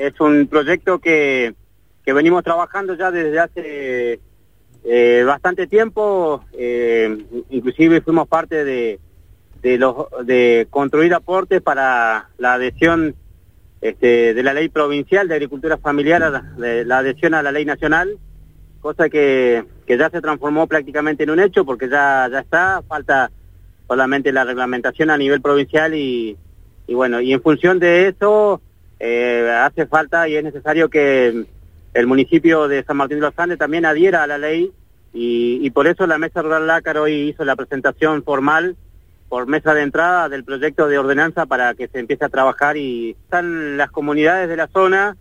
es un proyecto que venimos trabajando ya desde hace bastante tiempo, inclusive fuimos parte de construir aportes para la adhesión de la ley provincial de agricultura familiar, la adhesión a la ley nacional, cosa que ya se transformó prácticamente en un hecho porque ya está, falta solamente la reglamentación a nivel provincial y bueno, y en función de eso hace falta y es necesario que el municipio de San Martín de los Andes también adhiera a la ley y por eso la Mesa Rural Lácar hoy hizo la presentación formal por mesa de entrada del proyecto de ordenanza para que se empiece a trabajar y están las comunidades de la zona,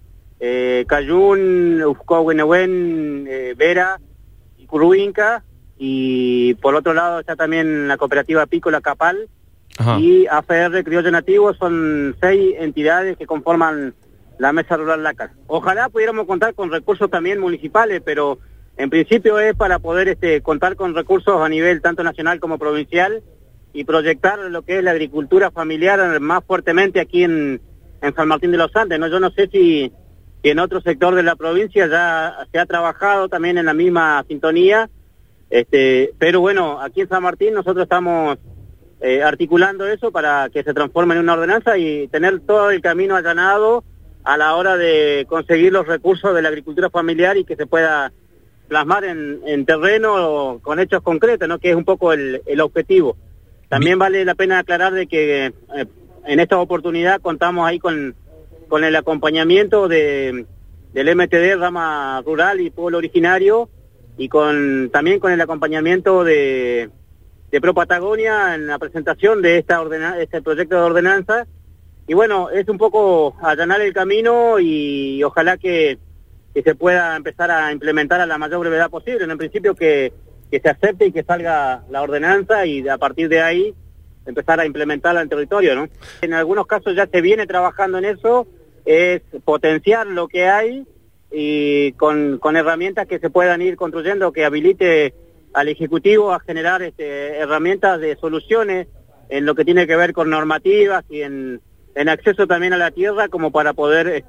Cayún, Ufco-Huenehuén, Vera y Curuinca, y por otro lado está también la cooperativa Apícola Capal. Ajá. Y AFR Criollo Nativo, son 6 entidades que conforman la Mesa Rural Lácar. Ojalá pudiéramos contar con recursos también municipales, pero en principio es para poder contar con recursos a nivel tanto nacional como provincial y proyectar lo que es la agricultura familiar más fuertemente aquí en San Martín de los Andes, ¿no? Yo no sé si en otro sector de la provincia ya se ha trabajado también en la misma sintonía, pero bueno, aquí en San Martín nosotros estamos articulando eso para que se transforme en una ordenanza y tener todo el camino allanado a la hora de conseguir los recursos de la agricultura familiar y que se pueda plasmar en terreno con hechos concretos, ¿no? Que es un poco el objetivo. También vale la pena aclarar de que en esta oportunidad contamos ahí con el acompañamiento del MTD, Rama Rural y Pueblo Originario, y también con el acompañamiento de Pro Patagonia en la presentación de este proyecto de ordenanza. Y bueno, es un poco allanar el camino y ojalá que se pueda empezar a implementar a la mayor brevedad posible. En principio que se acepte y que salga la ordenanza y a partir de ahí empezar a implementarla en territorio, ¿no? En algunos casos ya se viene trabajando en eso, es potenciar lo que hay y con herramientas que se puedan ir construyendo, que habilite al Ejecutivo a generar herramientas de soluciones en lo que tiene que ver con normativas y en acceso también a la tierra, como para poder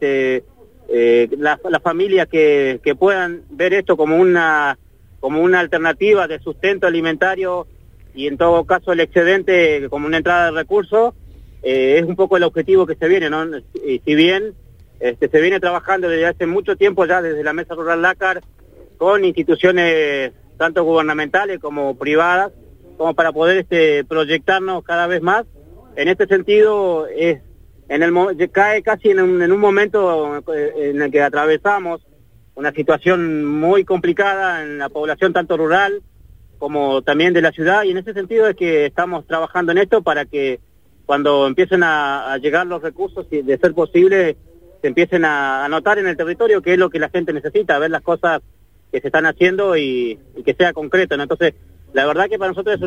las familias que puedan ver esto como una alternativa de sustento alimentario y en todo caso el excedente como una entrada de recursos, es un poco el objetivo que se viene, ¿no? Y si bien se viene trabajando desde hace mucho tiempo ya desde la Mesa Rural Lácar con instituciones tanto gubernamentales como privadas, como para poder proyectarnos cada vez más. En este sentido, cae casi en un momento en el que atravesamos una situación muy complicada en la población tanto rural como también de la ciudad, y en ese sentido es que estamos trabajando en esto para que cuando empiecen a llegar los recursos y de ser posible se empiecen a notar en el territorio, que es lo que la gente necesita, ver las cosas que se están haciendo y que sea concreto, ¿no? Entonces, la verdad que para nosotros es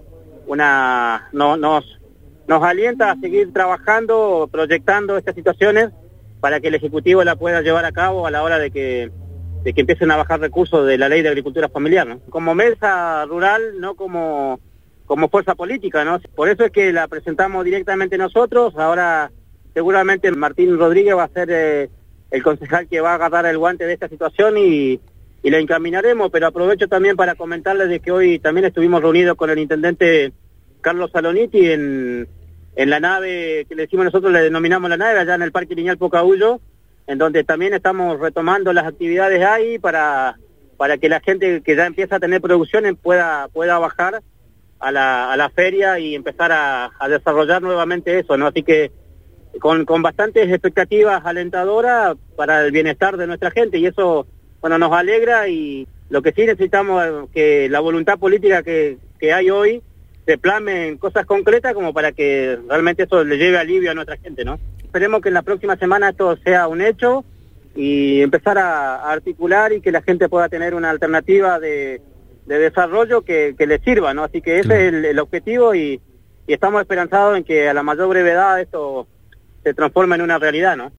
nos alienta a seguir trabajando, proyectando estas situaciones para que el Ejecutivo la pueda llevar a cabo a la hora de que empiecen a bajar recursos de la Ley de Agricultura Familiar, ¿no? Como mesa rural, no como fuerza política, ¿no? Por eso es que la presentamos directamente nosotros. Ahora seguramente Martín Rodríguez va a ser el concejal que va a agarrar el guante de esta situación y la encaminaremos, pero aprovecho también para comentarles de que hoy también estuvimos reunidos con el intendente Carlos Saloniti en la nave que le decimos nosotros, le denominamos la nave, allá en el Parque Lineal Pocahuyo, en donde también estamos retomando las actividades ahí para que la gente que ya empieza a tener producciones pueda bajar a la feria y empezar a desarrollar nuevamente eso, ¿no? Así que con bastantes expectativas alentadoras para el bienestar de nuestra gente, y eso, bueno, nos alegra, y lo que sí necesitamos es que la voluntad política que hay hoy se plasme en cosas concretas como para que realmente eso le lleve alivio a nuestra gente, ¿no? Esperemos que en la próxima semana esto sea un hecho y empezar a articular y que la gente pueda tener una alternativa de desarrollo que le sirva, ¿no? Así que ese es el objetivo y estamos esperanzados en que a la mayor brevedad esto se transforme en una realidad, ¿no?